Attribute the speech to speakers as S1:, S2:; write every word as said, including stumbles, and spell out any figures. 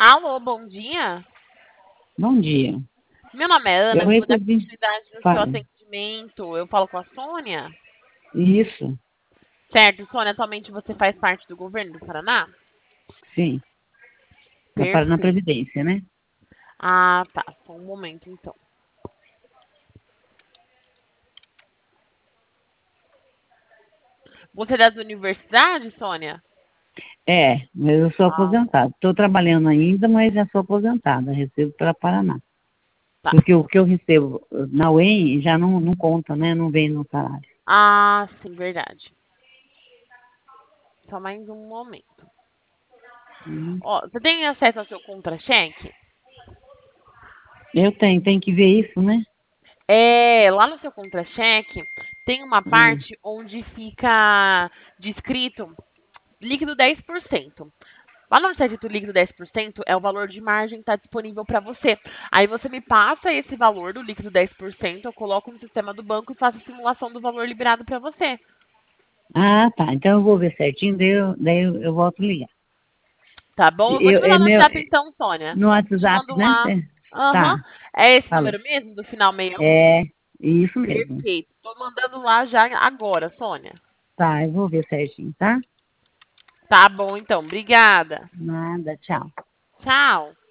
S1: Alô, bom dia.
S2: Bom dia.
S1: Meu nome é Ana,
S2: Eu
S1: eu vou dar
S2: recebi.
S1: continuidade no seu
S2: Fala.
S1: atendimento. Eu falo com a Sônia?
S2: Isso,
S1: Certo, Sônia, atualmente você faz parte do governo do Paraná?
S2: sim. Da Paraná
S1: Perfeito.
S2: Previdência, né?
S1: Ah, tá. Só um momento, então. Você é das universidades, Sônia?
S2: É, mas eu sou
S1: Ah,
S2: aposentada. Estou trabalhando ainda, mas já sou aposentada. Recebo para Paraná.
S1: tá.
S2: Porque o que eu recebo na U E M já não, não conta, né? Não vem no salário.
S1: Ah, sim, verdade. Só mais um momento.
S2: Uhum.
S1: Ó, você tem acesso ao seu contra-cheque?
S2: Eu tenho, tem que ver isso, né?
S1: É, lá no seu contra-cheque tem uma
S2: Hum.
S1: parte onde fica descrito líquido dez por cento. Lá no dito líquido dez por cento é o valor de margem que está disponível para você. Aí você me passa esse valor do líquido dez por cento, eu coloco no sistema do banco e faço a simulação do valor liberado para você.
S2: Ah, tá. Então eu vou ver certinho, daí eu, daí eu, eu volto a ligar.
S1: Tá bom? Eu vou te
S2: Eu, é
S1: mandar no
S2: meu,
S1: WhatsApp então, Sônia.
S2: no
S1: Te
S2: WhatsApp,
S1: mando
S2: né?
S1: lá.
S2: É.
S1: Aham.
S2: Tá,
S1: É esse
S2: falou.
S1: número mesmo, do final sessenta e um?
S2: É, isso mesmo.
S1: Perfeito. Tô mandando lá já agora, Sônia.
S2: Tá, eu vou ver certinho, tá?
S1: Tá bom, então. Obrigada.
S2: Nada, tchau.
S1: Tchau.